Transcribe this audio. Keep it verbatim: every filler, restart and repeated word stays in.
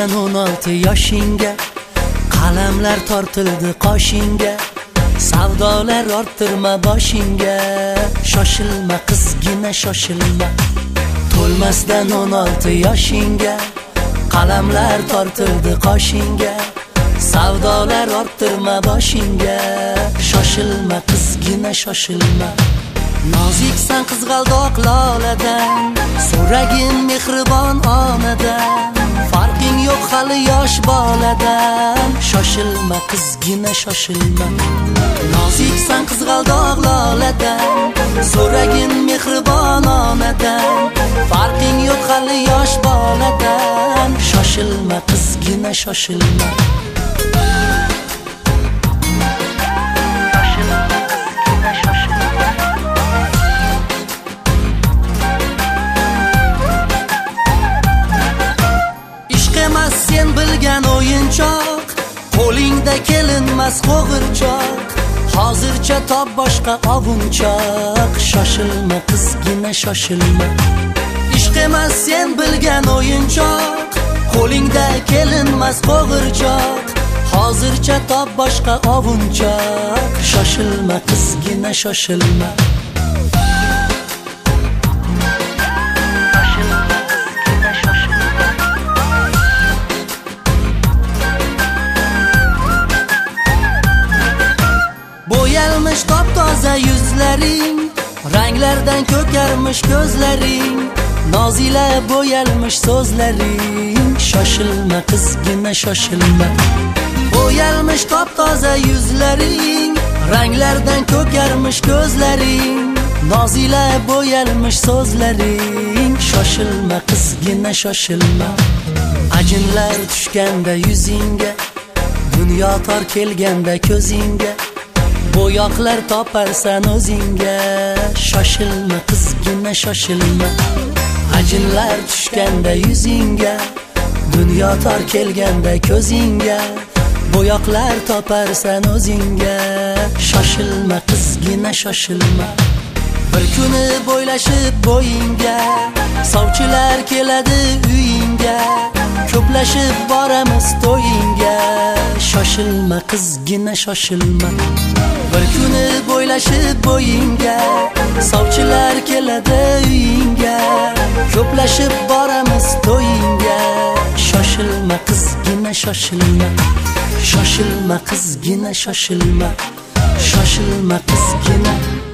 To'lmasdan o'n olti yoshingga qalamlar tortildi qoshingga, savdolar orttirma boshingga. Shoshilma qizgina shoshilma. To'lmasdan o'n olti yoshingga qalamlar tortildi qoshingga, savdolar orttirma boshingga. Shoshilma qizgina shoshilma. Noziksan qizg'aldoq loladan, so'ragin mehribon onadan. Farqing yo'q hali yosh boladan. Shoshilma qizgina shoshilma. Noziksan qizg'aldoq loladan, so'ragin mehribon onadan. Farqing yo'q hali yosh boladan. Shoshilma qizgina shoshilma. Emas sen bilgan o'yinchoq, qo'lingda kelinmas qo'g'irchoq. Hozircha top boshqa ovunchoq. Shoshilma qizgina shoshilma. Ishq emas sen bilgan o'yinchoq, qo'lingda kelinmas qo'g'irchoq. Hozircha top boshqa ovunchoq. Shoshilma qizgina shoshilma. Bo'yalmish top-toza yuzlaring, ranglardan ko'karmish ko'zlaring. Nozila bo'yalmish so'zlaring. Shoshilma qizgina shoshilma. Bo'yalmish top-toza yuzlaring, ranglardan ko'karmish ko'zlaring. Nozila bo'yalmish so'zlaring. Shoshilma qizgina shoshilma. Ajinlar tushganda yuzingga, dunyo tor kelganda ko'zingga, bo'yoqlar toparsan o'zingga. Shoshilma qizgina shoshilma. Ajinlar tushganda yuzingga, dunyo tor kelganda ko'zingga, bo'yoqlar toparsan o'zingga. Shoshilma qizgina shoshilma. Bir kuni bo'ylashib bo'yingga, sovchilar keladi uyingga, ko'plashib boramiz to'yingga. Shoshilma qizgina shoshilma. Bir kuni bo'ylashib bo'yingga, sovchilar keladi uyingga, ko'plashib boramiz to'yingga. Shoshilma qizgina shoshilma. Shoshilma qizgina shoshilma. Shoshilma qizgina